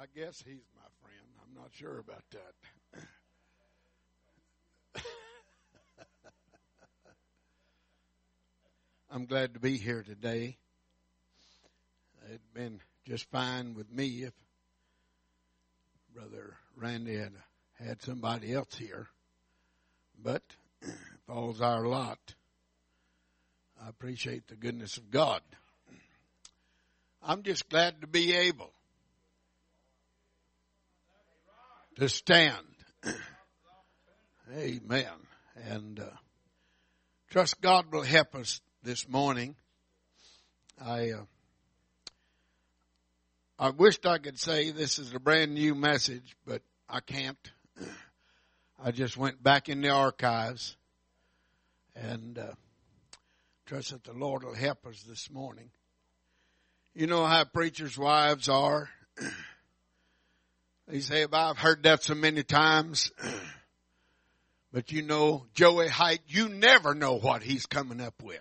I guess he's my friend. I'm not sure about that. I'm glad to be here today. It'd been just fine with me if Brother Randy had somebody else here. But if all's our lot, I appreciate the goodness of God. I'm just glad to be able to stand. Amen. And trust God will help us this morning. I wished I could say this is a brand new message, but I can't. I just went back in the archives and trust that the Lord will help us this morning. You know how preachers' wives are. They say, I've heard that so many times. But you know, Joey Height, you never know what he's coming up with.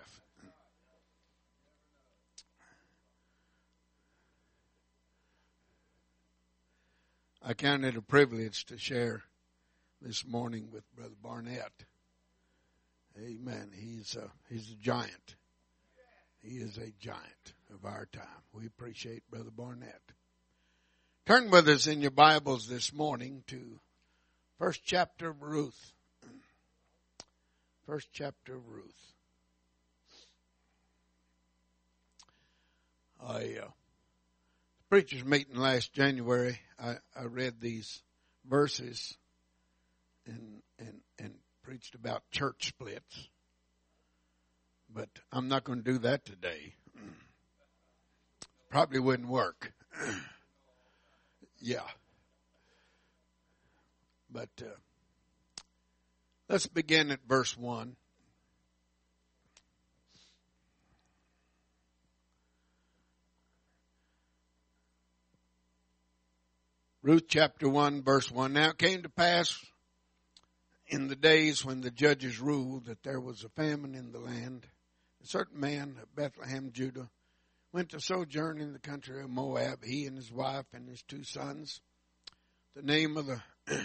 I count it a privilege to share this morning with Brother Barnett. Amen. He's a giant. He is a giant of our time. We appreciate Brother Barnett. Turn with us in your Bibles this morning to first chapter of Ruth. First chapter of Ruth. Preachers meeting last January, I read these verses and preached about church splits. But I'm not going to do that today. Probably wouldn't work. Yeah. But let's begin at verse 1. Ruth chapter 1, verse 1. Now it came to pass in the days when the judges ruled that there was a famine in the land. A certain man of Bethlehem, Judah, went to sojourn in the country of Moab, he and his wife and his 2 sons. The name of the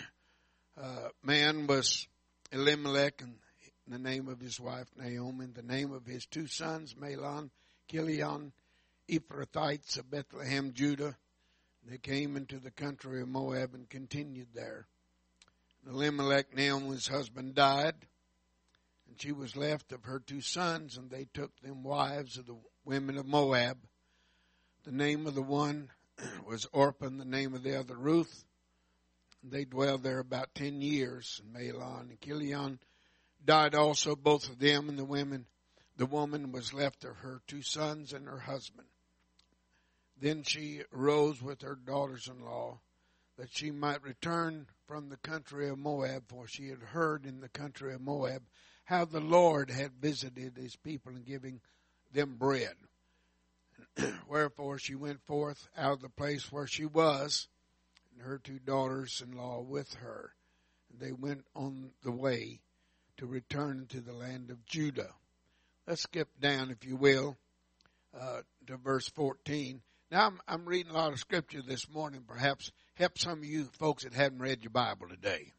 man was Elimelech, and the name of his wife Naomi, and the name of his 2 sons, Mahlon, Chilion, Ephrathites of Bethlehem, Judah. They came into the country of Moab and continued there. And Elimelech, Naomi's husband, died, and she was left of her 2 sons, and they took them wives of the women of Moab. The name of the one was Orpah, and the name of the other Ruth. And they dwelled there about 10 years. And Mahlon and Chilion died also, both of them, and the woman was left of her 2 sons and her husband. Then she arose with her daughters-in-law, that she might return from the country of Moab, for she had heard in the country of Moab how the Lord had visited his people in giving them bread. Wherefore she went forth out of the place where she was, and her 2 daughters-in-law with her. And they went on the way to return to the land of Judah. Let's skip down, if you will, to verse 14. Now, I'm reading a lot of scripture this morning, perhaps help some of you folks that haven't read your Bible today.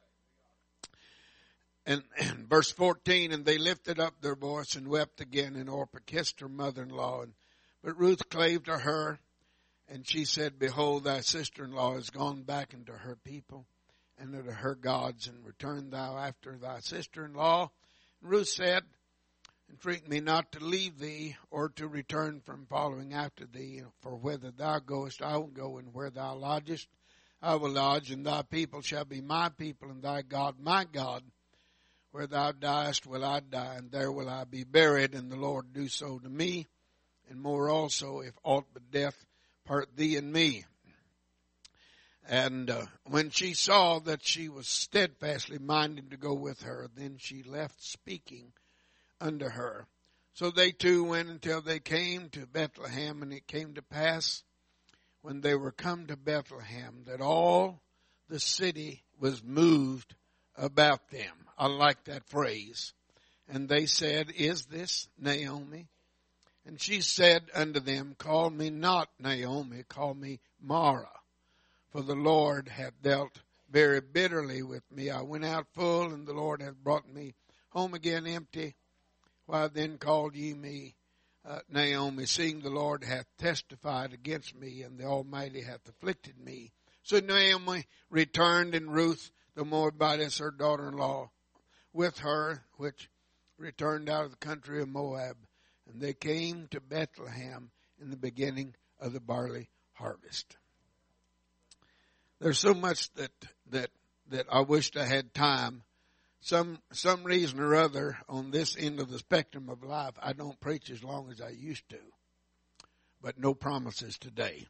And verse 14, and they lifted up their voice and wept again, and Orpah kissed her mother-in-law. But Ruth clave to her, and she said, Behold, thy sister-in-law is gone back into her people and unto her gods, and return thou after thy sister-in-law. And Ruth said, Entreat me not to leave thee, or to return from following after thee. For whither thou goest, I will go, and where thou lodgest, I will lodge, and thy people shall be my people, and thy God my God. Where thou diest will I die, and there will I be buried, and the Lord do so to me, and more also, if aught but death part thee and me. And when she saw that she was steadfastly minded to go with her, then she left speaking unto her. So they 2 went until they came to Bethlehem, and it came to pass when they were come to Bethlehem that all the city was moved about them. I like that phrase. And they said, Is this Naomi? And she said unto them, Call me not Naomi, call me Mara. for the Lord hath dealt very bitterly with me. I went out full, and the Lord hath brought me home again empty. Why then called ye me Naomi, seeing the Lord hath testified against me, and the Almighty hath afflicted me? So Naomi returned, and Ruth the Moabitess, her daughter-in-law, with her, which returned out of the country of Moab. And they came to Bethlehem in the beginning of the barley harvest. There's so much that I wished I had time. Some reason or other on this end of the spectrum of life, I don't preach as long as I used to. But no promises today.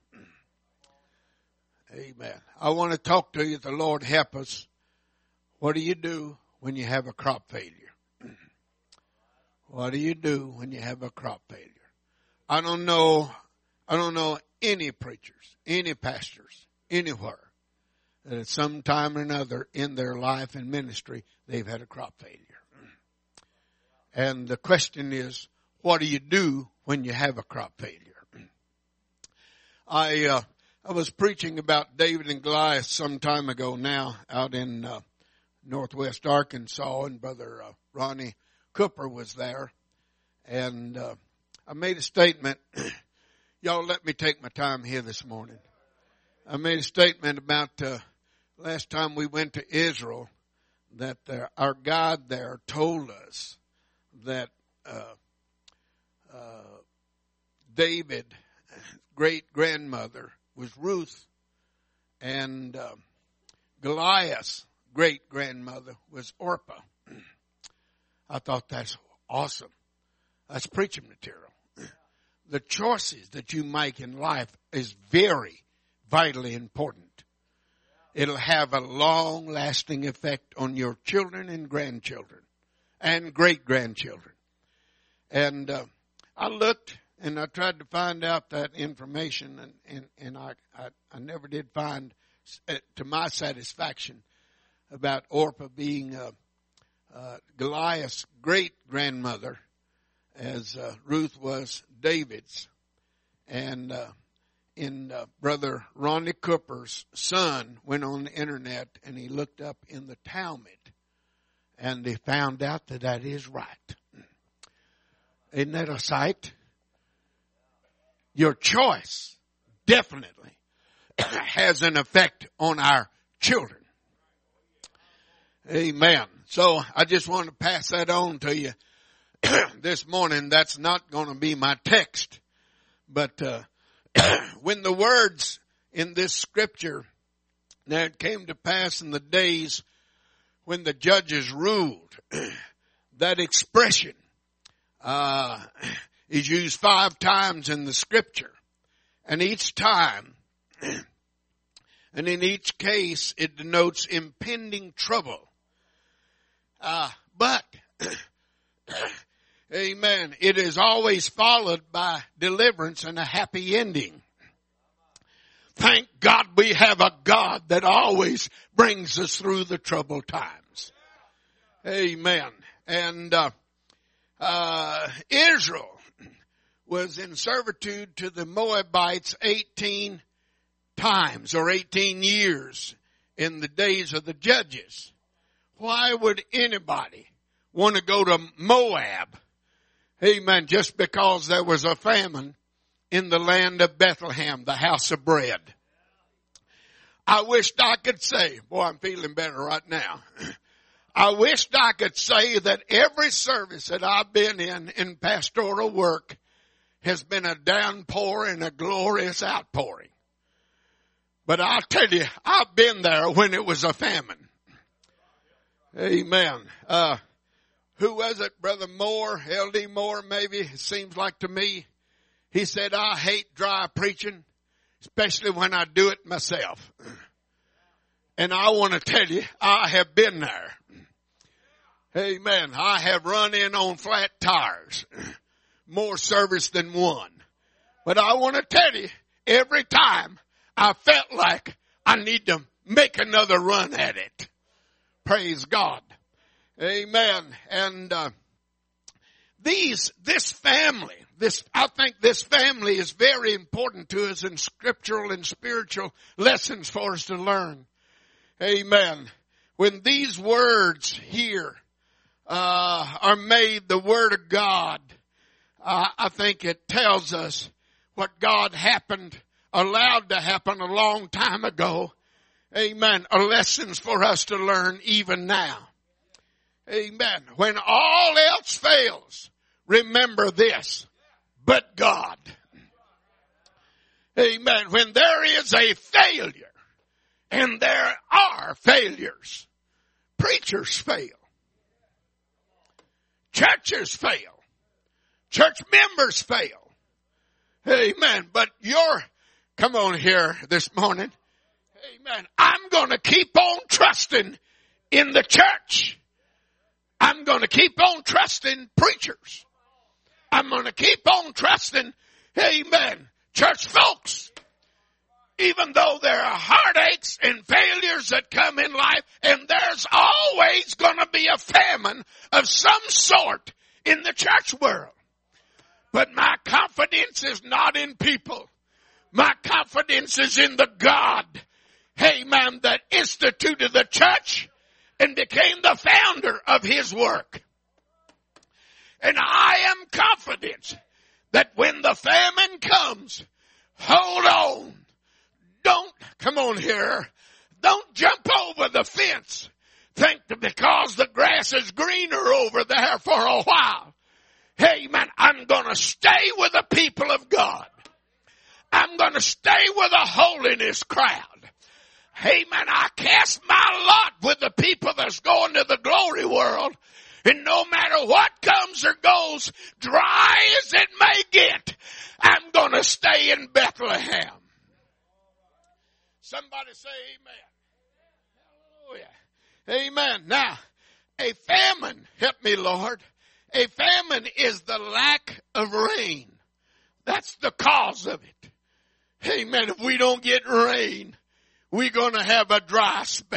Amen. I want to talk to you. The Lord help us. What do you do when you have a crop failure? What do you do when you have a crop failure? I don't know any preachers, any pastors, anywhere that at some time or another in their life and ministry, they've had a crop failure. And the question is, what do you do when you have a crop failure? I was preaching about David and Goliath some time ago now out in northwest Arkansas, and Brother Ronnie Cooper was there. And I made a statement. Y'all let me take my time here this morning. I made a statement about last time we went to Israel that our God there told us that David's great-grandmother was Ruth, and Goliath's great-grandmother was Orpah. I thought that's awesome. That's preaching material. The choices that you make in life is very vitally important. It'll have a long-lasting effect on your children and grandchildren and great-grandchildren. And I looked and I tried to find out that information, and I never did find, to my satisfaction, about Orpah being Goliath's great-grandmother, as Ruth was David's. And Brother Ronnie Cooper's son went on the internet and he looked up in the Talmud, and he found out that is right. Isn't that a sight? Your choice definitely has an effect on our children. Amen. So I just want to pass that on to you this morning. That's not going to be my text. But when the words in this scripture, now it came to pass in the days when the judges ruled, that expression is used 5 times in the scripture. And each time, and in each case, it denotes impending trouble. But, amen, it is always followed by deliverance and a happy ending. Thank God we have a God that always brings us through the troubled times. Amen. And Israel was in servitude to the Moabites 18 times or 18 years in the days of the judges. Why would anybody want to go to Moab? Amen. Just because there was a famine in the land of Bethlehem, the house of bread. I wished I could say, boy, I'm feeling better right now. I wished I could say that every service that I've been in pastoral work has been a downpour and a glorious outpouring. But I'll tell you, I've been there when it was a famine. Amen. Who was it? Brother Moore, L.D. Moore, maybe, it seems like to me. He said, I hate dry preaching, especially when I do it myself. And I want to tell you, I have been there. Amen. I have run in on flat tires. More service than one. But I want to tell you, every time I felt like I need to make another run at it. Praise God. Amen. And this family, I think this family is very important to us in scriptural and spiritual lessons for us to learn. Amen. When these words here are made the Word of God, I think it tells us what God allowed to happen a long time ago. Amen. Are lessons for us to learn even now. Amen. When all else fails, remember this, but God. Amen. When there is a failure, and there are failures, preachers fail. Churches fail. Church members fail. Amen. But come on here this morning. Amen. I'm going to keep on trusting in the church. I'm going to keep on trusting preachers. I'm going to keep on trusting, amen, church folks. Even though there are heartaches and failures that come in life, and there's always going to be a famine of some sort in the church world. But my confidence is not in people. My confidence is in the God, amen, that instituted the church and became the founder of His work. And I am confident that when the famine comes, hold on. Come on here. Don't jump over the fence. Think that because the grass is greener over there for a while. Amen. I'm going to stay with the people of God. I'm going to stay with a holiness crowd. Amen. I cast my lot with the people that's going to the glory world. And no matter what comes or goes, dry as it may get, I'm going to stay in Bethlehem. Somebody say amen. Hallelujah. Amen. Now, a famine, help me Lord, a famine is the lack of rain. That's the cause of it. Amen. If we don't get rain, we're going to have a dry spell.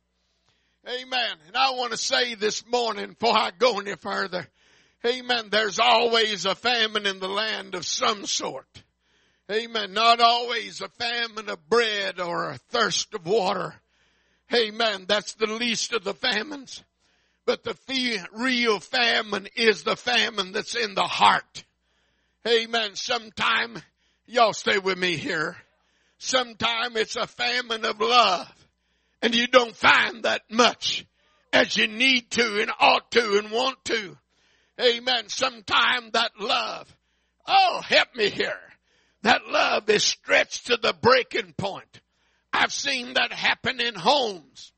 Amen. And I want to say this morning, before I go any further, amen, there's always a famine in the land of some sort. Amen. Not always a famine of bread or a thirst of water. Amen. That's the least of the famines. But the real famine is the famine that's in the heart. Amen. Sometime, y'all stay with me here. Sometime it's a famine of love. And you don't find that much as you need to and ought to and want to. Amen. Sometime that love, oh, help me here. That love is stretched to the breaking point. I've seen that happen in homes.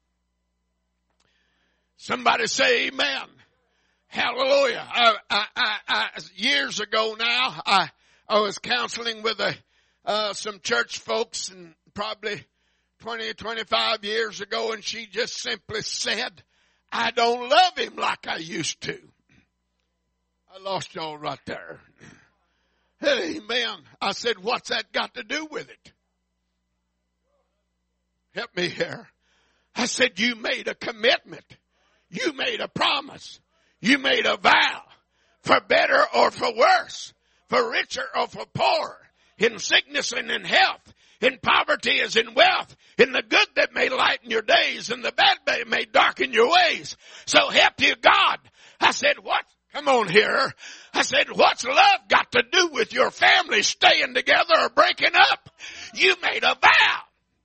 Somebody say amen. Hallelujah. Years ago now, I was counseling with some church folks, and probably 20, 25 years ago, and she just simply said, I don't love him like I used to. I lost y'all right there. Amen. I said, what's that got to do with it? Help me here. I said, you made a commitment. You made a promise. You made a vow. For better or for worse. For richer or for poorer. In sickness and in health. In poverty as in wealth. In the good that may lighten your days. And the bad that may darken your ways. So help you God. I said, what? Come on here. I said, what's love got to do with your family staying together or breaking up? You made a vow.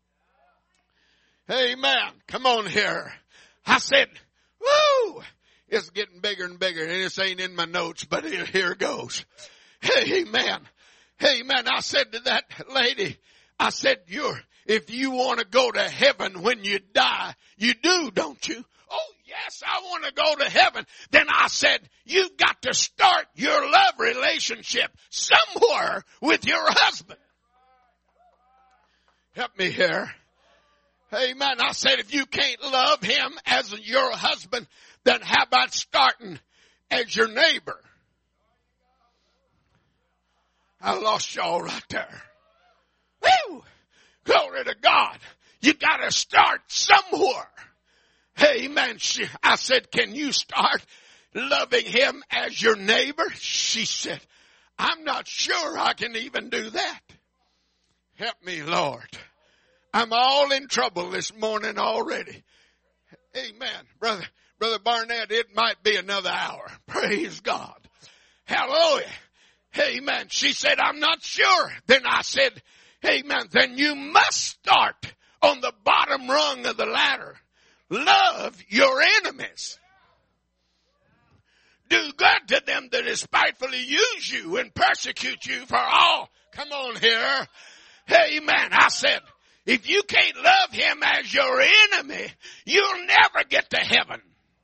Amen. Come on here. I said, woo, it's getting bigger and bigger. And this ain't in my notes, but here it goes. Amen. Amen. I said to that lady, I said, if you want to go to heaven when you die, you do, don't you? Oh, yes, I want to go to heaven. Then I said, you've got to start your love relationship somewhere with your husband. Help me here. Amen. I said, if you can't love him as your husband, then how about starting as your neighbor? I lost y'all right there. Woo! Glory to God. You got to start somewhere. Amen. I said, can you start? loving him as your neighbor? She said, I'm not sure I can even do that. Help me, Lord. I'm all in trouble this morning already. Amen. Brother Barnett, it might be another hour. Praise God. Hallelujah. Amen. She said, I'm not sure. Then I said, amen. Then you must start on the bottom rung of the ladder. Love your enemies. Do good to them that despitefully use you and persecute you for all. Come on here. Amen. I said, if you can't love him as your enemy, you'll never get to heaven.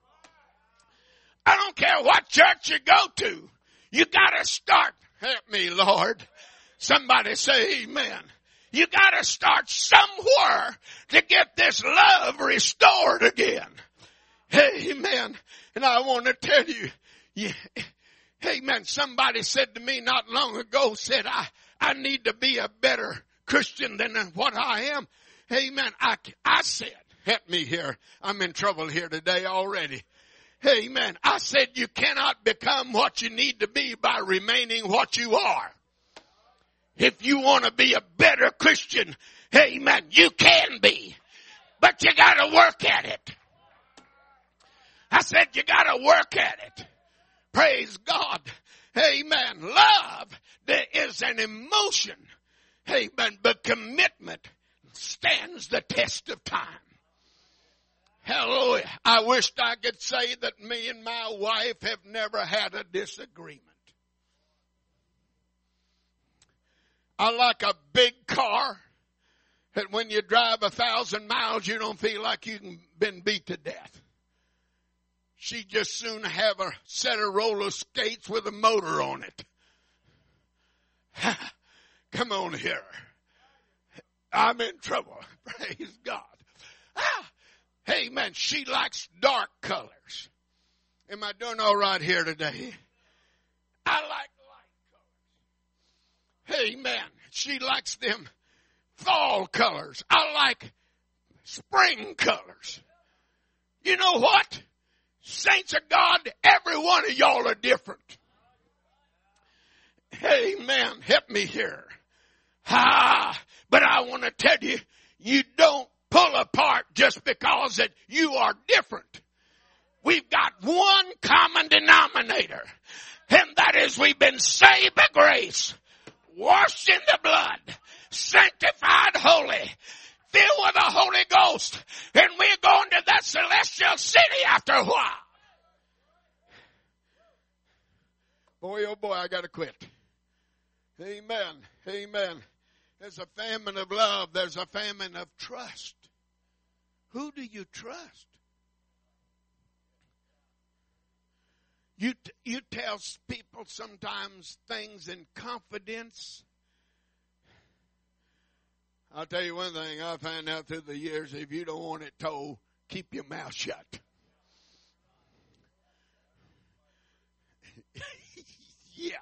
I don't care what church you go to. You gotta start. Help me, Lord. Somebody say amen. You gotta start somewhere to get this love restored again. Amen. And I want to tell you, amen. Somebody said to me not long ago, said, I need to be a better Christian than what I am. Amen. I said, help me here. I'm in trouble here today already. Amen. I said you cannot become what you need to be by remaining what you are. If you want to be a better Christian, amen, you can be. But you got to work at it. I said you got to work at it. Praise God. Amen. Love, there is an emotion. Amen. But commitment stands the test of time. Hallelujah. I wished I could say that me and my wife have never had a disagreement. I like a big car that when you drive 1,000 miles, you don't feel like you've been beat to death. She'd just soon have a set of roller skates with a motor on it. Come on here. I'm in trouble. Praise God. Amen. She likes dark colors. Am I doing all right here today? I like light colors. Amen. She likes them fall colors. I like spring colors. You know what? Saints of God, every one of y'all are different. Amen. Help me here. But I want to tell you, you don't pull apart just because that you are different. We've got one common denominator, and that is we've been saved by grace, washed in the blood, sanctified holy, filled with the Holy Ghost, and we're going to that celestial city after a while. Boy, oh boy, I got to quit. Amen. Amen. There's a famine of love. There's a famine of trust. Who do you trust? You tell people sometimes things in confidence. I'll tell you one thing I found out through the years. If you don't want it told, keep your mouth shut. Yeah.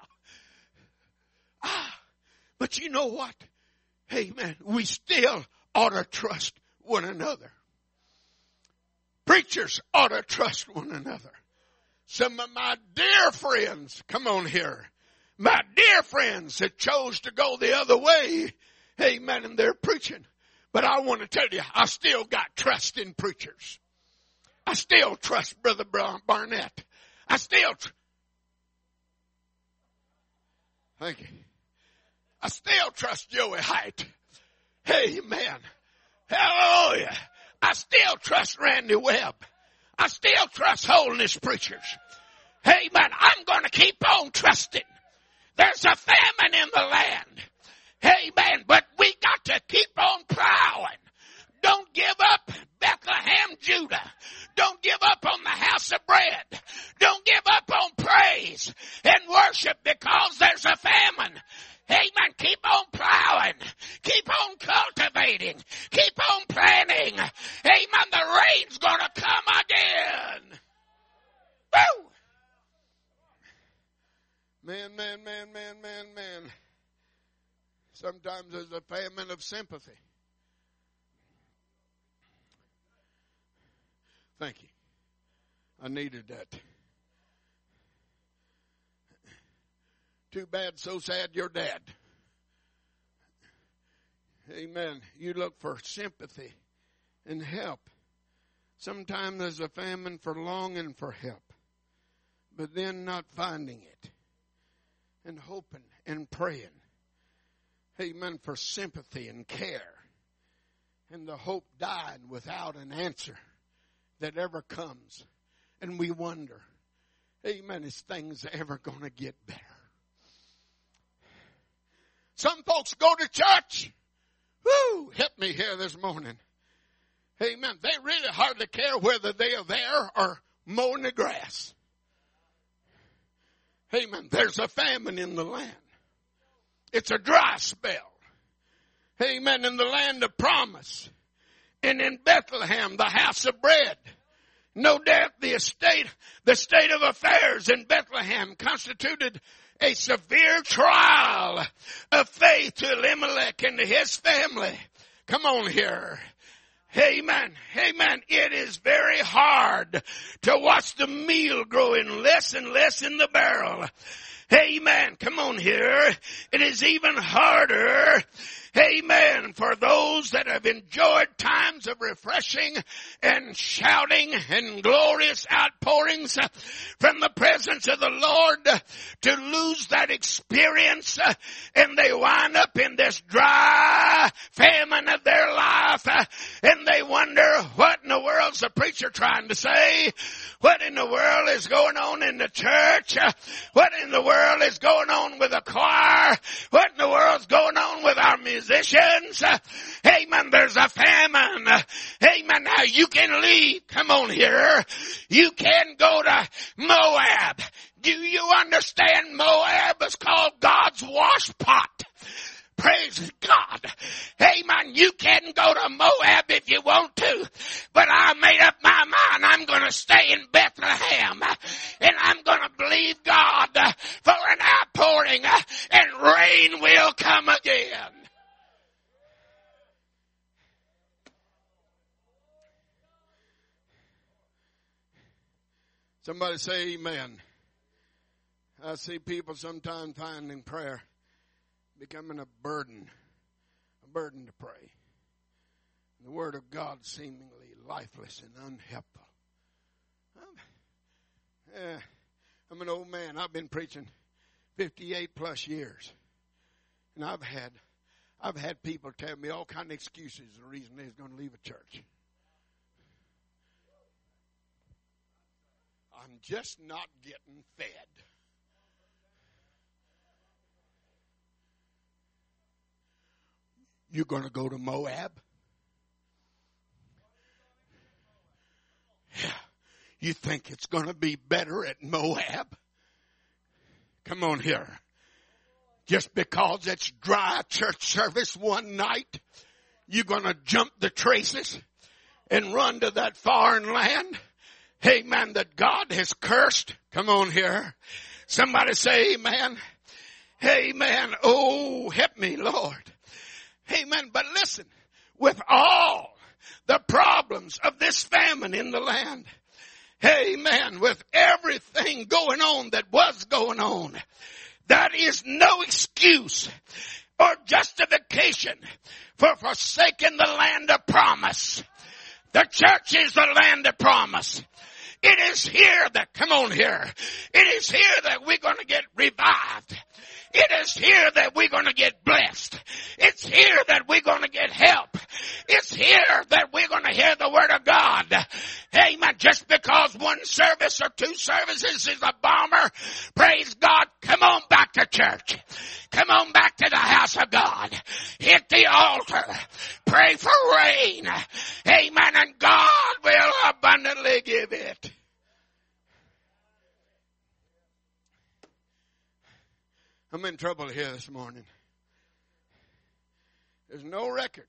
But you know what? Amen. We still ought to trust one another. Preachers ought to trust one another. Some of my dear friends, come on here, my dear friends that chose to go the other way, amen, and they're preaching. But I want to tell you, I still got trust in preachers. I still trust Brother Barnett. I still thank you. I still trust Joey Height. Amen. Hallelujah. I still trust Randy Webb. I still trust holiness preachers. Amen. I'm going to keep on trusting. There's a famine in the land. Amen. But we got to keep on plowing. Don't give up Bethlehem, Judah. Don't give up on the house of bread. Don't give up on praise and worship because there's a famine. Amen. Keep on plowing. Keep on cultivating. Keep on planting. Amen. The rain's going to come again. Woo! Man. Sometimes there's a famine of sympathy. Thank you. I needed that. Too bad, so sad, you're dead. Amen. You look for sympathy and help. Sometimes there's a famine for longing for help, but then not finding it and hoping and praying. Amen. For sympathy and care. And the hope dying without an answer that ever comes. And we wonder, amen, is things ever going to get better? Some folks go to church. Woo, help me here this morning. Amen. They really hardly care whether they are there or mowing the grass. Amen. There's a famine in the land. It's a dry spell. Amen. In the land of promise. And in Bethlehem, the house of bread. No doubt the state of affairs in Bethlehem constituted a severe trial of faith to Elimelech and to his family. Come on here. Amen. Amen. It is very hard to watch the meal growing less and less in the barrel. Amen. Come on here. It is even harder, amen, for those that have enjoyed times of refreshing and shouting and glorious outpourings from the presence of the Lord to lose that experience, and they wind up in this dry famine of their life, and they wonder, what in the world's the preacher trying to say? What in the world is going on in the church? What in the world is going on with the choir? What in the world's going on with our musicians? Amen. There's a famine. Amen. Now you can leave. Come on here. You can go to Moab. Do you understand Moab is called God's wash pot? Praise God. Amen. You can go to Moab if you want to, but I made up my mind. I'm going to stay in Bethlehem, and I'm going to believe God for an outpouring, and rain will come again. Somebody say amen. I see people sometimes finding prayer becoming a burden to pray. The Word of God seemingly lifeless and unhelpful. I'm an old man. I've been preaching 58 plus years. And I've had people tell me all kind of excuses the reason they're going to leave a church. I'm just not getting fed. You're going to go to Moab? Yeah. You think it's going to be better at Moab? Come on here. Just because it's dry church service one night, you're going to jump the traces and run to that foreign land? Amen. That God has cursed. Come on here. Somebody say amen. Amen. Oh, help me, Lord. Amen. But listen, with all the problems of this famine in the land, amen, with everything going on that was going on, that is no excuse or justification for forsaking the land of promise. The church is the land of promise. It is here that, come on here, it is here that we're going to get revived. It is here that we're going to get blessed. It's here that we're going to get help. It's here that we're going to hear the Word of God. Amen. Just because one service or two services is a bomber, praise God, come on back to church. Come on back to the house of God. Hit the altar. Pray for rain. Amen. And God will abundantly give it. I'm in trouble here this morning. There's no record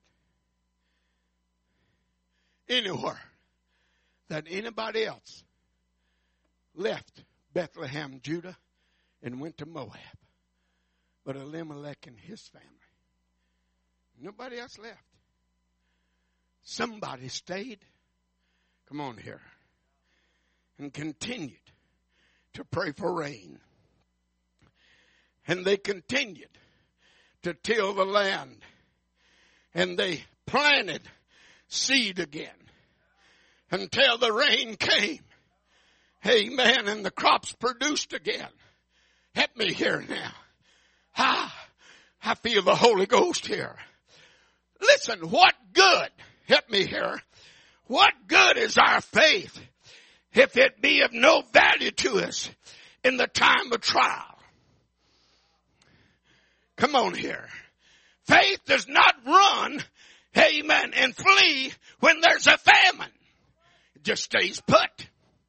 anywhere that anybody else left Bethlehem, Judah, and went to Moab, but Elimelech and his family. Nobody else left. Somebody stayed, come on here, and continued to pray for rain. And they continued to till the land. And they planted seed again until the rain came. Amen. And the crops produced again. Help me here now. I feel the Holy Ghost here. Listen, what good, help me here, what good is our faith if it be of no value to us in the time of trial? Come on here. Faith does not run, amen, and flee when there's a famine. It just stays put.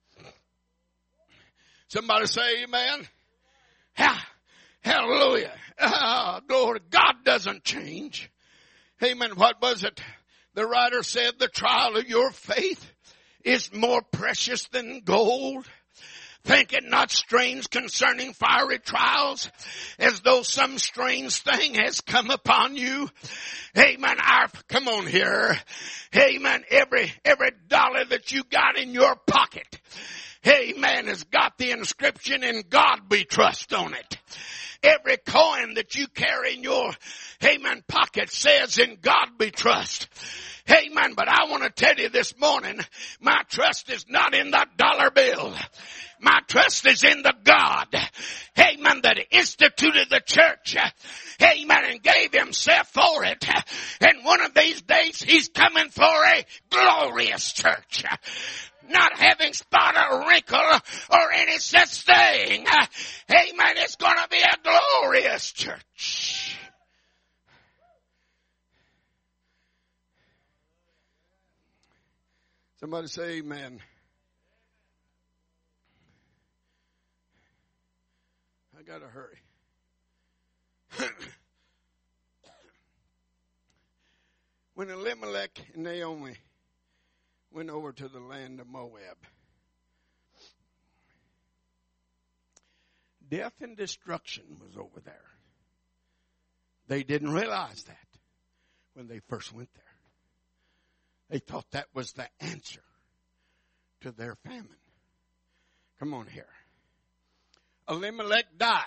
Somebody say amen. Hallelujah. Glory. God doesn't change. Amen. What was it? The writer said the trial of your faith is more precious than gold. Think it not strange concerning fiery trials, as though some strange thing has come upon you. Amen. Come on here. Amen. Every dollar that you got in your pocket, amen, has got the inscription "In God We Trust" on it. Every coin that you carry in your, amen, pocket says "In God We Trust." Amen. But I want to tell you this morning, my trust is not in the dollar bill. My trust is in the God, amen, that instituted the church, amen, and gave himself for it. And one of these days, he's coming for a glorious church. Not having spot or wrinkle or any such thing. Amen. It's going to be a glorious church. Somebody say amen. I got to hurry. When Elimelech and Naomi went over to the land of Moab, death and destruction was over there. They didn't realize that when they first went there. They thought that was the answer to their famine. Come on here. Elimelech died.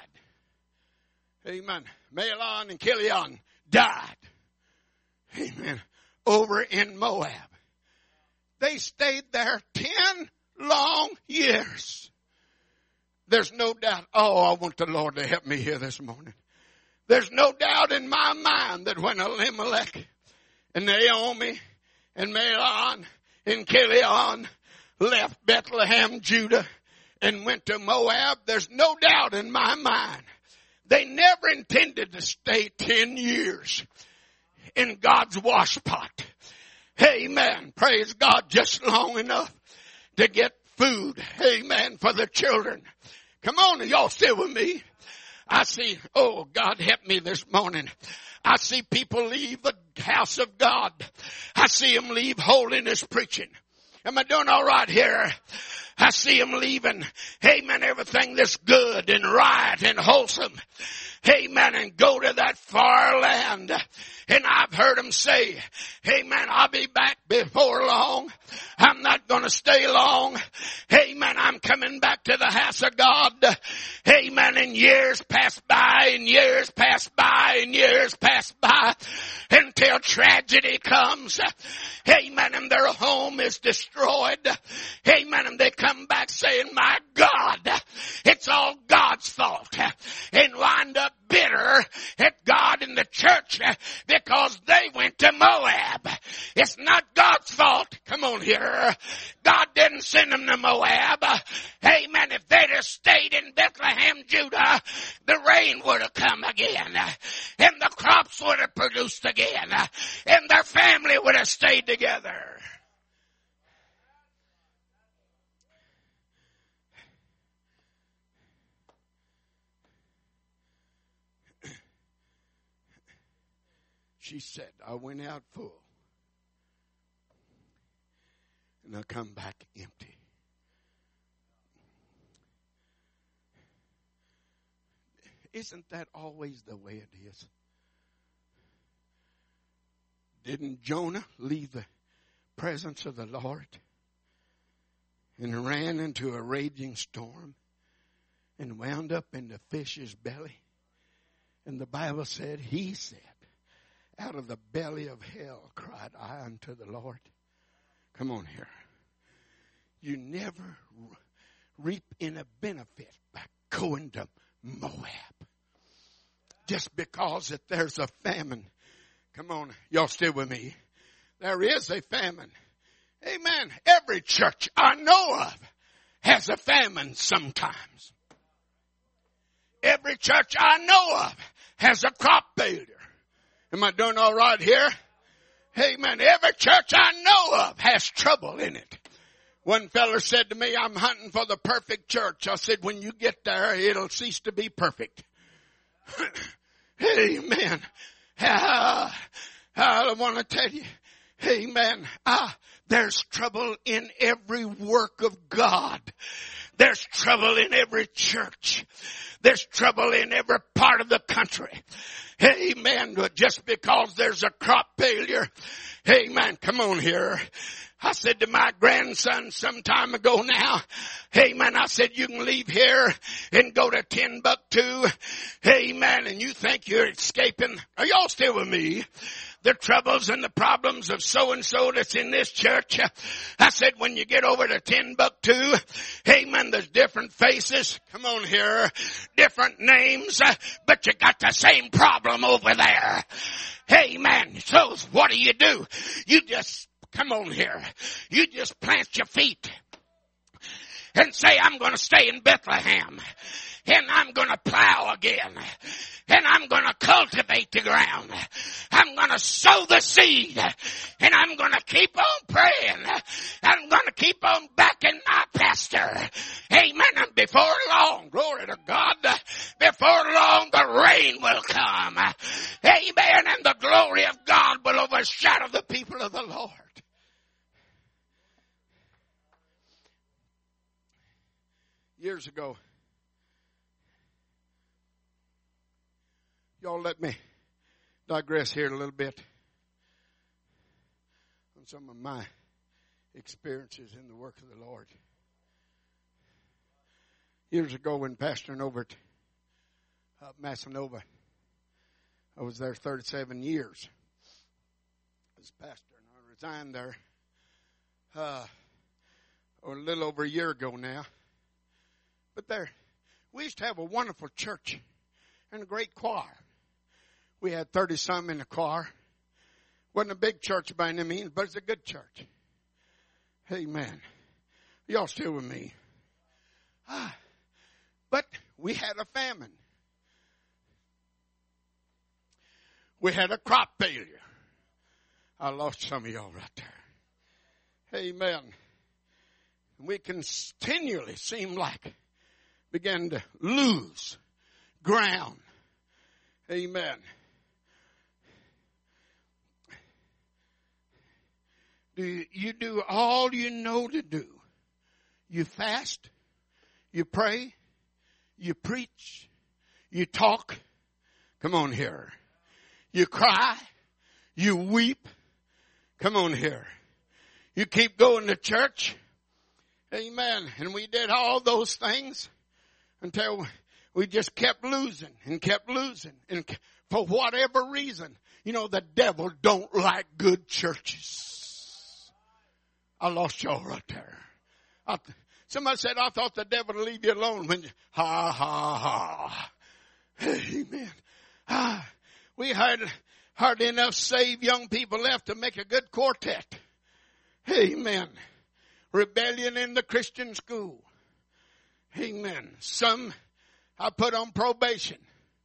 Amen. Mahlon and Chilion died. Amen. Over in Moab. They stayed there 10 long years. There's no doubt. Oh, I want the Lord to help me here this morning. There's no doubt in my mind that when Elimelech and Naomi and Mahlon and Chilion left Bethlehem, Judah, and went to Moab, there's no doubt in my mind they never intended to stay 10 years in God's washpot. Amen. Praise God, just long enough to get food. Amen. For the children. Come on, are y'all still with me? I see, oh, God help me this morning. I see people leave the house of God. I see them leave holiness preaching. Am I doing all right here? I see them leaving, amen, everything that's good and right and wholesome. Amen. And go to that far land. And I've heard them say, amen, I'll be back before long. I'm not going to stay long. Amen. I'm coming back to the house of God. Amen. And years pass by and years pass by and years pass by until tragedy comes. Amen. And their home is destroyed. Amen. And they come back saying, my God, it's all God's fault. And wind up bitter at God and the church because they went to Moab. It's not God's fault. Come on here. God didn't send them to Moab. Amen. If they'd have stayed in Bethlehem, Judah, the rain would have come again. And the crops would have produced again. And their family would have stayed together. She said, I went out full and I come back empty. Isn't that always the way it is? Didn't Jonah leave the presence of the Lord and ran into a raging storm and wound up in the fish's belly? And the Bible said, he said, out of the belly of hell cried I unto the Lord. Come on here. You never reap in a benefit by going to Moab. Just because that there's a famine. Come on, y'all still with me? There is a famine. Amen. Every church I know of has a famine sometimes. Every church I know of has a crop failure. Am I doing all right here? Amen. Every church I know of has trouble in it. One fella said to me, I'm hunting for the perfect church. I said, when you get there, it'll cease to be perfect. Amen. I want to tell you, amen. There's trouble in every work of God. There's trouble in every church. There's trouble in every part of the country. Amen. But just because there's a crop failure, amen. Come on here. I said to my grandson some time ago now, amen, I said, you can leave here and go to Timbuktu, amen, and you think you're escaping. Are y'all still with me? The troubles and the problems of so-and-so that's in this church. I said, when you get over to Timbuktu, amen, there's different faces. Come on here. Different names, but you got the same problem over there. Amen. So what do? You just, come on here. You just plant your feet and say, I'm going to stay in Bethlehem and I'm going to plow again. And I'm going to cultivate the ground. I'm going to sow the seed. And I'm going to keep on praying. I'm going to keep on backing my pastor. Amen. And before long, glory to God, before long the rain will come. Amen. And the glory of God will overshadow the people of the Lord. Years ago, y'all let me digress here a little bit on some of my experiences in the work of the Lord. Years ago when pastoring over at Massanova, I was there 37 years as pastor, and I resigned there a little over a year ago now. But there, we used to have a wonderful church and a great choir. We had 30-some in the choir. Wasn't a big church by any means, but it's a good church. Amen. Y'all still with me? But we had a famine. We had a crop failure. I lost some of y'all right there. Amen. We continually seem like began to lose ground. Amen. You do all you know to do. You fast, you pray, you preach, you talk. Come on here. You cry, you weep. Come on here. You keep going to church. Amen. And we did all those things until we just kept losing and kept losing. And for whatever reason, you know, the devil don't like good churches. I lost y'all right there. Somebody said, I thought the devil would leave you alone when you, ha, ha, ha. Amen. We had hardly enough saved young people left to make a good quartet. Amen. Rebellion in the Christian school. Amen. Some I put on probation.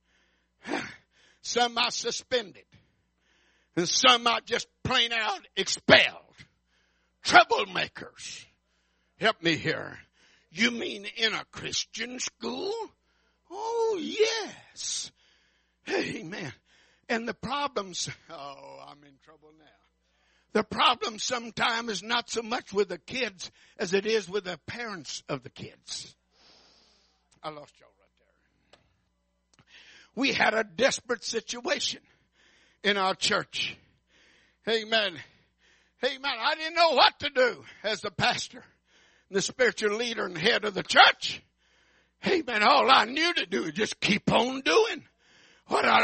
Some I suspended. And some I just plain out expelled. Troublemakers. Help me here. You mean in a Christian school? Oh, yes. Amen. And the problems, I'm in trouble now. The problem sometimes is not so much with the kids as it is with the parents of the kids. I lost y'all right there. We had a desperate situation in our church. Amen. Amen. I didn't know what to do as the pastor, the spiritual leader and head of the church. Amen. All I knew to do was just keep on doing what I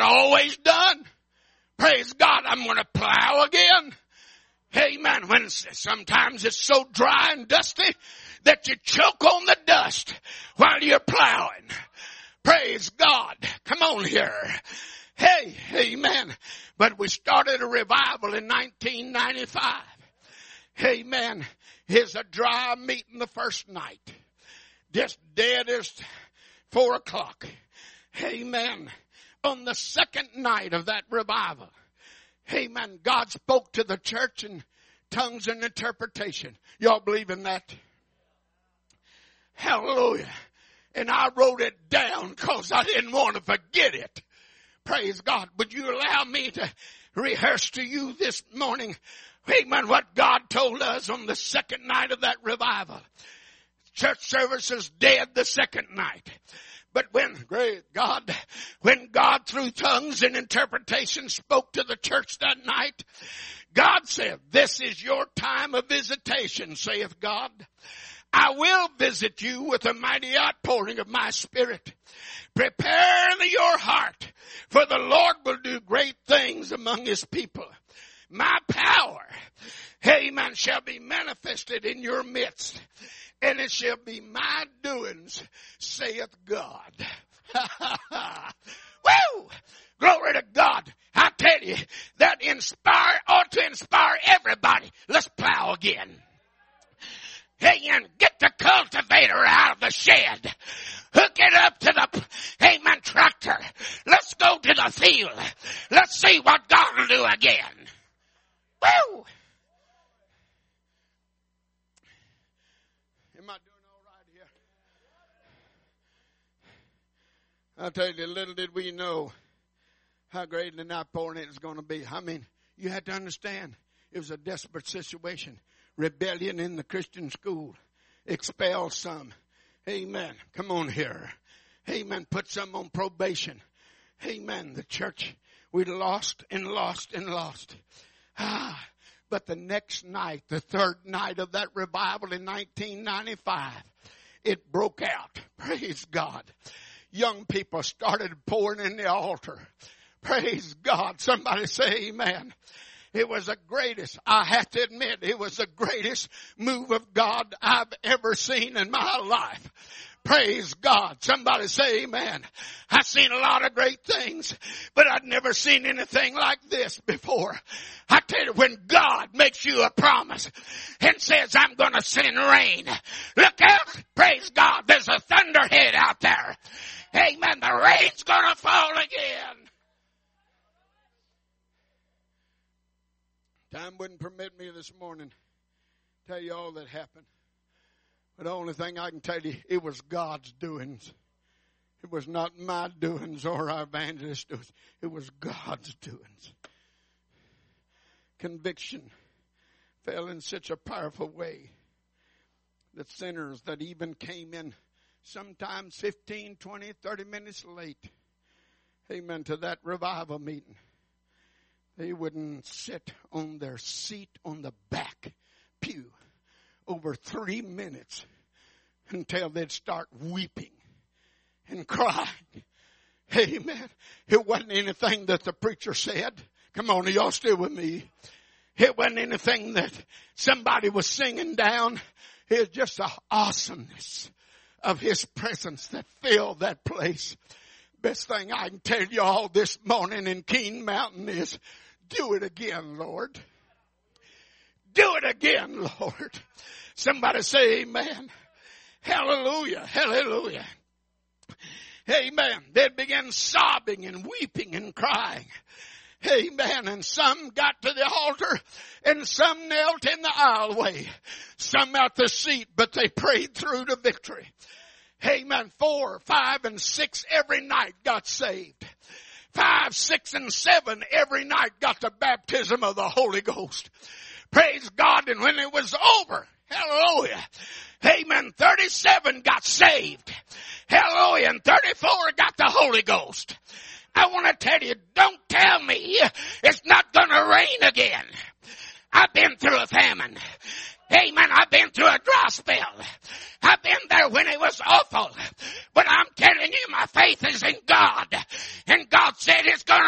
always done. Praise God, I'm going to plow again. Amen. When sometimes it's so dry and dusty that you choke on the dust while you're plowing. Praise God. Come on here. Hey, amen. But we started a revival in 1995. Amen. Here's a dry meeting the first night. Just dead as 4 o'clock. Amen. On the second night of that revival, amen, God spoke to the church in tongues and interpretation. Y'all believe in that? Hallelujah. And I wrote it down because I didn't want to forget it. Praise God. Would you allow me to rehearse to you this morning, amen, what God told us on the second night of that revival? Church service is dead the second night. But great God, when God through tongues and interpretation spoke to the church that night, God said, this is your time of visitation, saith God. I will visit you with a mighty outpouring of my spirit. Prepare your heart, for the Lord will do great things among his people. My power, amen, shall be manifested in your midst. And it shall be my doings, saith God. Woo! Glory to God. I tell you, that ought to inspire everybody. Let's plow again. Amen. Get the cultivator out of the shed. Hook it up to the, amen, tractor. Let's go to the field. Let's see what God will do again. Woo! Am I doing all right here? I'll tell you, little did we know how great an outpouring it was going to be. I mean, you had to understand, it was a desperate situation. Rebellion in the Christian school. Expel some. Amen. Come on here. Amen. Put some on probation. Amen. The church, we lost and lost and lost. But the next night, the third night of that revival in 1995, it broke out. Praise God. Young people started pouring in the altar. Praise God. Somebody say amen. It was the greatest, I have to admit, it was the greatest move of God I've ever seen in my life. Praise God. Somebody say amen. I've seen a lot of great things, but I'd never seen anything like this before. I tell you, when God makes you a promise and says, I'm going to send rain, look out. Praise God. There's a thunderhead out there. Amen. The rain's going to fall again. Time wouldn't permit me this morning to tell you all that happened. But the only thing I can tell you, it was God's doings. It was not my doings or our evangelist's doings. It was God's doings. Conviction fell in such a powerful way that sinners that even came in sometimes 15, 20, 30 minutes late, amen, to that revival meeting, they wouldn't sit on their seat on the back pew over 3 minutes until they'd start weeping and crying. Amen. It wasn't anything that the preacher said. Come on, are y'all still with me? It wasn't anything that somebody was singing down. It was just the awesomeness of his presence that filled that place. Best thing I can tell y'all this morning in Keene Mountain is, do it again, Lord. Do it again, Lord. Somebody say amen. Hallelujah. Hallelujah. Amen. They began sobbing and weeping and crying. Amen. And some got to the altar and some knelt in the aisleway. Some at the seat, but they prayed through to victory. Amen. 4, 5, and 6 every night got saved. 5, 6, and 7 every night got the baptism of the Holy Ghost. Praise God. And when it was over, hallelujah, amen, 37 got saved. Hallelujah. And 34 got the Holy Ghost. I want to tell you, don't tell me it's not going to rain again. I've been through a famine. Amen. I've been through a dry spell. I've been there when it was awful. But I'm telling you, my faith is in God. And God said it's going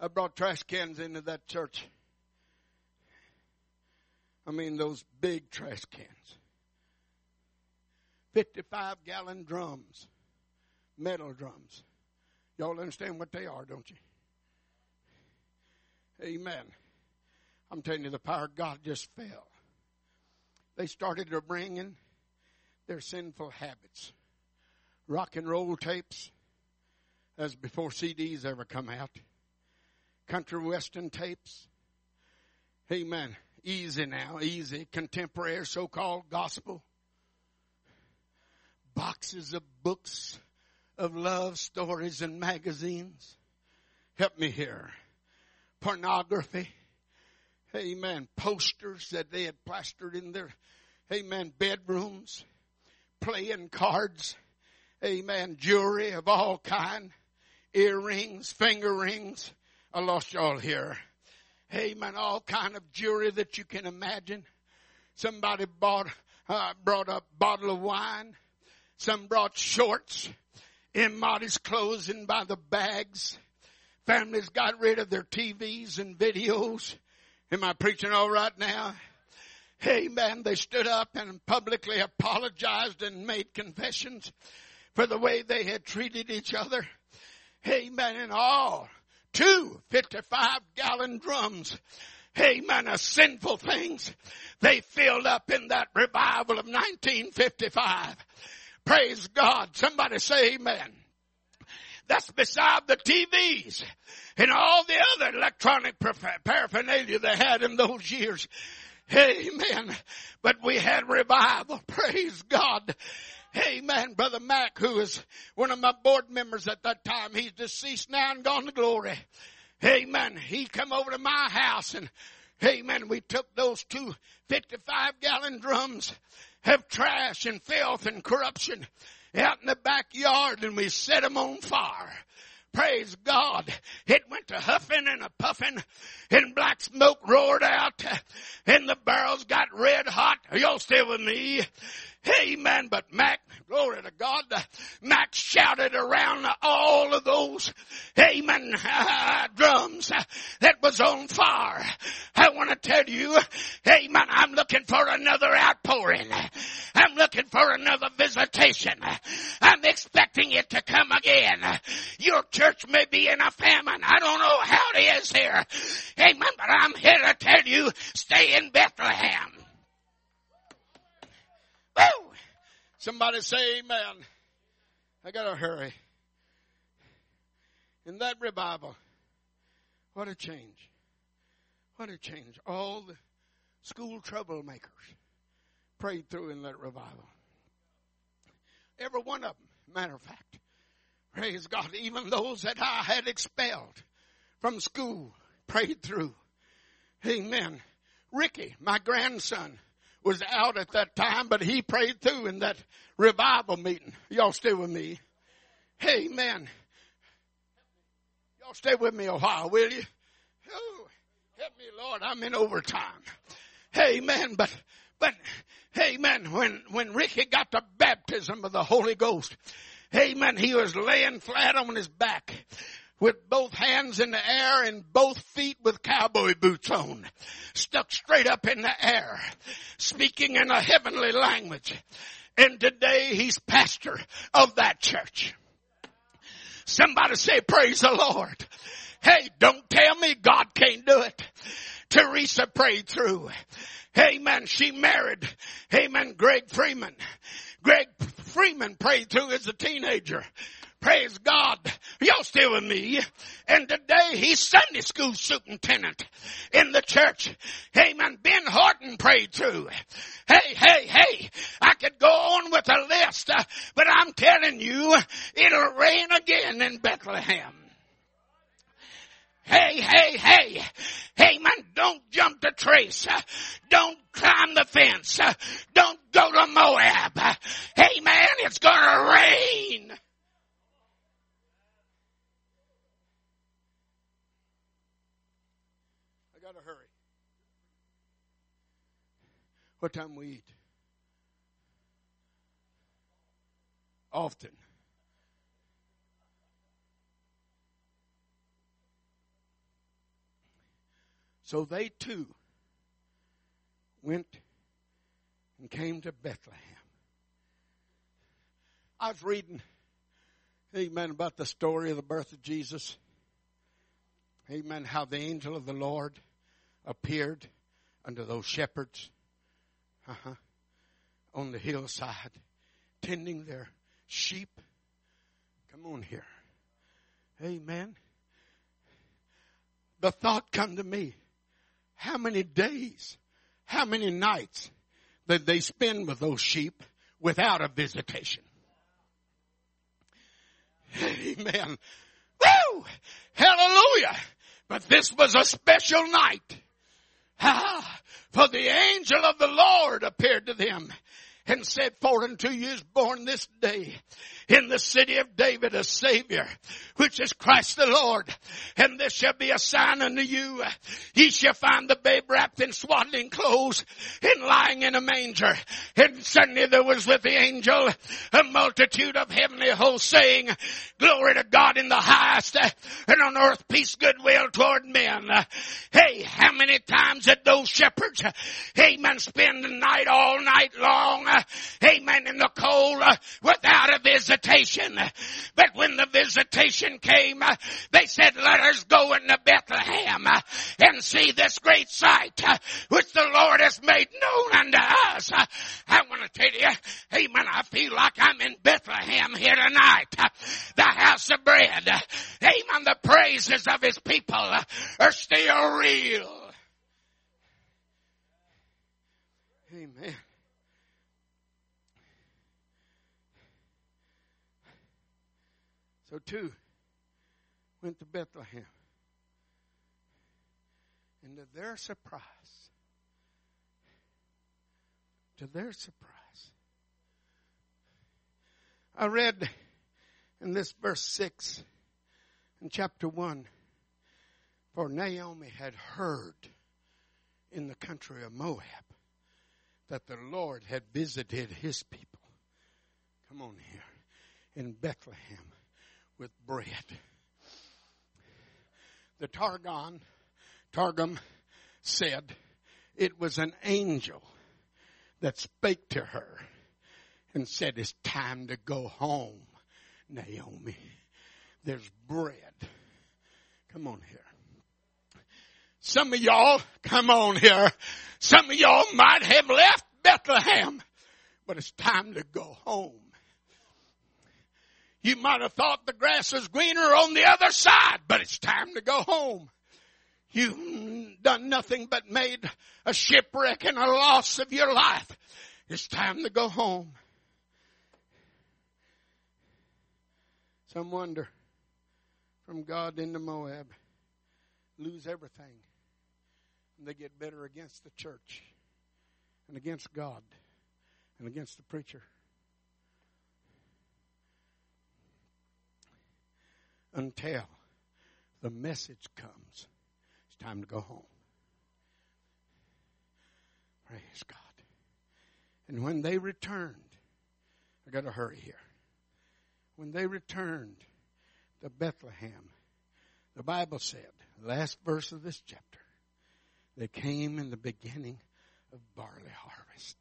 I brought trash cans into that church. I mean, those big trash cans. 55-gallon drums. Metal drums. Y'all understand what they are, don't you? Amen. I'm telling you, the power of God just fell. They started to bring in their sinful habits. Rock and roll tapes, as before CDs ever come out. Country western tapes. Amen. Easy now, easy. Contemporary so-called gospel. Boxes of books of love stories and magazines. Help me here. Pornography. Amen. Posters that they had plastered in their, amen, bedrooms. Playing cards. Amen. Jewelry of all kind. Earrings, finger rings. I lost y'all here. Amen. All kind of jewelry that you can imagine. Somebody brought a bottle of wine. Some brought shorts, immodest clothes in by the bags. Families got rid of their TVs and videos. Am I preaching all right now? Amen. They stood up and publicly apologized and made confessions for the way they had treated each other. Amen. And all 2 55-gallon drums. Amen. Of sinful things they filled up in that revival of 1955. Praise God. Somebody say amen. That's beside the TVs and all the other electronic paraphernalia they had in those years. Amen. But we had revival. Praise God. Amen. Brother Mac, who was one of my board members at that time, he's deceased now and gone to glory. Amen. He come over to my house and, amen, we took those 2 55-gallon drums of trash and filth and corruption out in the backyard and we set them on fire. Praise God. It went to huffing and a puffing and black smoke roared out and the barrels got red hot. Are y'all still with me? Amen. But Mac, glory to God, Mac shouted around all of those, amen, drums that was on fire. I want to tell you, amen, I'm looking for another outpouring. I'm looking for another visitation. I'm expecting it to come again. Your church may be in a famine. I don't know how it is here. Amen. But I'm here to tell you, stay in Bethlehem. Woo! Somebody say amen. I gotta hurry. In that revival, what a change. What a change. All the school troublemakers prayed through in that revival. Every one of them, matter of fact. Praise God. Even those that I had expelled from school prayed through. Amen. Ricky, my grandson, was out at that time, but he prayed through in that revival meeting. Y'all stay with me. Amen. Y'all stay with me a while, will you? Oh, help me, Lord. I'm in overtime. Amen. But amen. When Ricky got the baptism of the Holy Ghost, amen, he was laying flat on his back with both hands in the air and both feet with cowboy boots on, stuck straight up in the air, speaking in a heavenly language. And today he's pastor of that church. Somebody say, praise the Lord. Hey, don't tell me God can't do it. Teresa prayed through. Amen. She married, amen, Greg Freeman. Greg Freeman prayed through as a teenager. Praise God. Y'all still with me? And today he's Sunday school superintendent in the church. Amen. Ben Horton prayed through. Hey. I could go on with a list, but I'm telling you, it'll rain again in Bethlehem. Hey. Amen. Don't jump the trace. Don't climb the fence. Don't go to Moab. Amen. It's gonna rain. I gotta hurry. What time we eat? Often. So they too went and came to Bethlehem. I was reading, amen, about the story of the birth of Jesus. Amen, how the angel of the Lord appeared unto those shepherds on the hillside, tending their sheep. Come on here. Amen. The thought come to me, how many days, how many nights did they spend with those sheep without a visitation? Amen. Woo! Hallelujah! But this was a special night. For the angel of the Lord appeared to them and said, 4 unto you is born this day in the city of David a Savior, which is Christ the Lord. And this shall be a sign unto you. Ye shall find the babe wrapped in swaddling clothes and lying in a manger. And suddenly there was with the angel a multitude of heavenly hosts saying, Glory to God in the highest, and on earth peace, goodwill toward men. Hey, how many times did those shepherds, amen, spend the night all night long, amen, in the cold without a visitation? But when the visitation came, they said, let us go into Bethlehem and see this great sight which the Lord has made known unto us. I want to tell you, amen, I feel like I'm in Bethlehem here tonight. The house of bread. Amen, the praises of his people are still real. Amen. So two went to Bethlehem. And to their surprise, I read in this verse 6 in chapter 1, for Naomi had heard in the country of Moab that the Lord had visited his people. Come on here. In Bethlehem with bread. The Targum said it was an angel that spake to her and said, it's time to go home, Naomi. There's bread. Come on here. Some of y'all, come on here. Some of y'all might have left Bethlehem, but it's time to go home. You might have thought the grass was greener on the other side, but it's time to go home. You've done nothing but made a shipwreck and a loss of your life. It's time to go home. Some wander from God into Moab, lose everything, and they get bitter against the church and against God and against the preacher. Until the message comes, it's time to go home. Praise God. And when they returned, I got to hurry here. When they returned to Bethlehem, the Bible said, last verse of this chapter, they came in the beginning of barley harvest.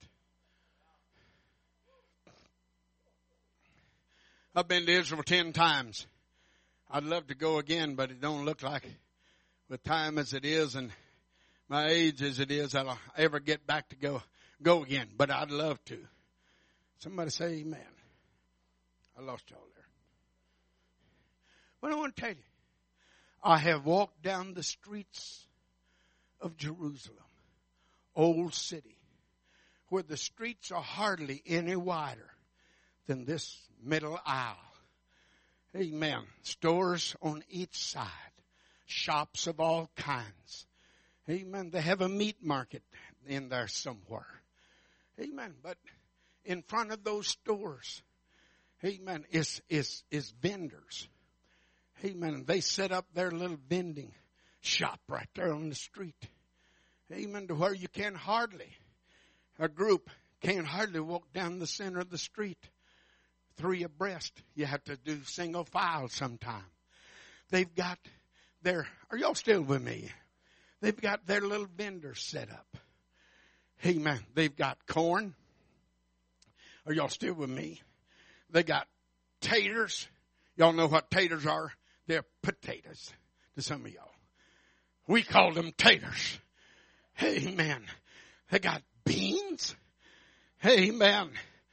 I've been to Israel 10 times. I'd love to go again, but it don't look like with time as it is and my age as it is, I'll ever get back to go again. But I'd love to. Somebody say amen. I lost y'all there. But I want to tell you, I have walked down the streets of Jerusalem, old city, where the streets are hardly any wider than this middle aisle. Amen. Stores on each side. Shops of all kinds. Amen. They have a meat market in there somewhere. Amen. But in front of those stores, amen, is vendors. Amen. They set up their little vending shop right there on the street. Amen. To where you can hardly, a group can't hardly walk down the center of the street. 3 abreast. You have to do single file sometime. They've got their, are y'all still with me? they've got their little vendors set up. Amen. They've got corn. Are y'all still with me? They got taters. Y'all know what taters are? They're potatoes to some of y'all. We call them taters. Amen. They got beans. Amen.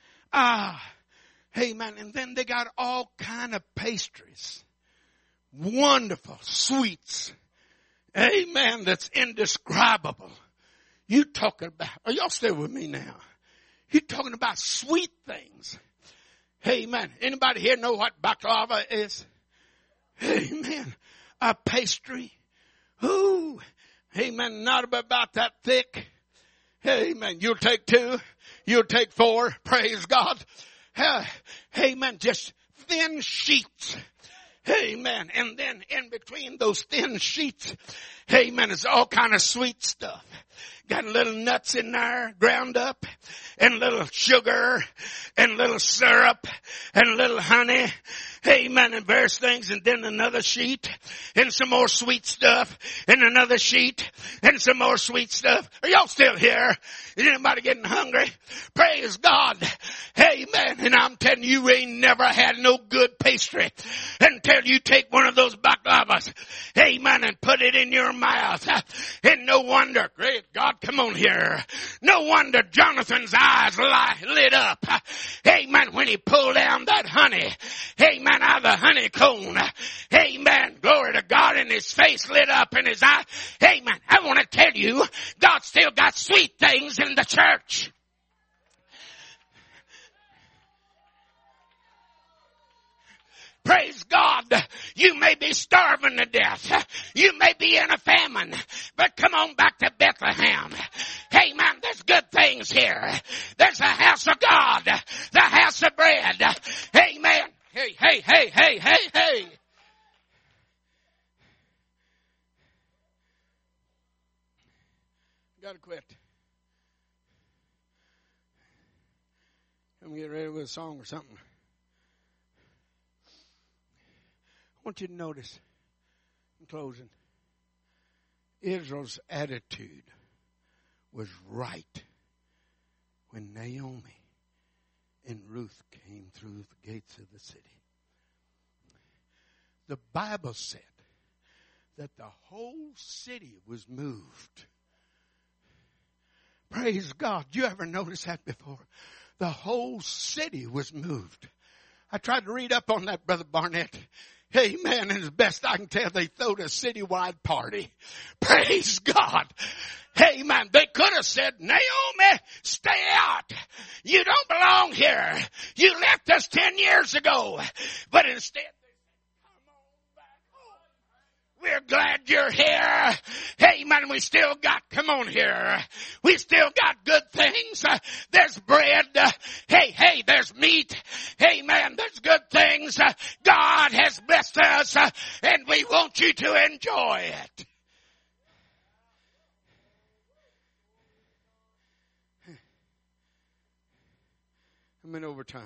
Amen. And then they got all kind of pastries. Wonderful sweets. Amen. That's indescribable. You talking about, are y'all still with me now? You talking about sweet things. Amen. Anybody here know what baklava is? Amen. A pastry. Ooh. Amen. Not about that thick. Amen. You'll take 2. You'll take 4. Praise God. Amen. Just thin sheets. Amen. And then in between those thin sheets, amen, is all kind of sweet stuff. Got little nuts in there, ground up, and little sugar, and little syrup, and little honey. Amen. And various things. And then another sheet, and some more sweet stuff, and another sheet, and some more sweet stuff. Are y'all still here? Is anybody getting hungry? Praise God. Amen. And I'm telling you, you ain't never had no good pastry until you take one of those baklavas. Amen. And put it in your mouth. And no wonder, great God, come on here. No wonder Jonathan's eyes lit up. Amen. When he pulled down that honey. Amen. Out of the honeycomb. Amen. Glory to God. And his face lit up in his eye. Amen. I want to tell you, God still got sweet things in the church. Praise God. You may be starving to death. You may be in a famine. But come on back to Bethlehem. Amen. There's good things here. There's a house of God. The house of bread. Amen. Hey, hey, hey, hey, hey, hey. Gotta quit. I'm getting ready with a song or something. I want you to notice, in closing, Israel's attitude was right when Naomi and Ruth came through the gates of the city. The Bible said that the whole city was moved. Praise God. You ever notice that before? The whole city was moved. I tried to read up on that, Brother Barnett. Amen. And as best I can tell, they threw a citywide party. Praise God. Amen. They could have said, Naomi, stay out. You don't belong here. You left us 10 years ago. But instead, we're glad you're here. Amen. We still got, come on here. We still got good things. There's bread. Hey, there's meat. Amen. There's good things. God has blessed us and we want you to enjoy it. I'm in overtime.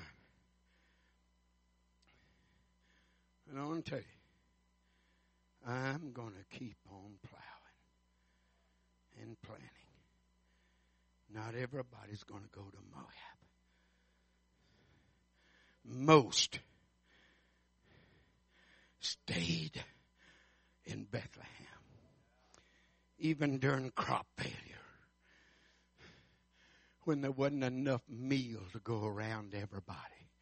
And I want to tell you, I'm going to keep on plowing and planting. Not everybody's going to go to Moab. Most stayed in Bethlehem. Even during crop failure. When there wasn't enough meal to go around everybody.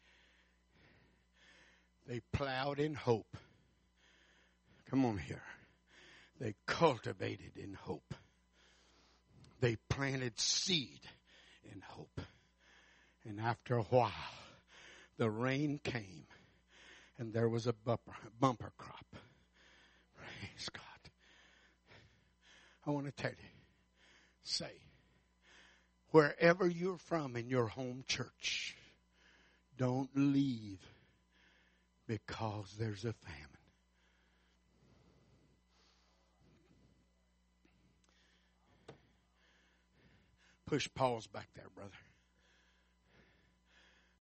They plowed in hope. Come on here. They cultivated in hope. They planted seed in hope. And after a while, the rain came and there was a bumper crop. Praise God. I want to tell you, say, wherever you're from in your home church, don't leave because there's a famine. Push pause back there, brother.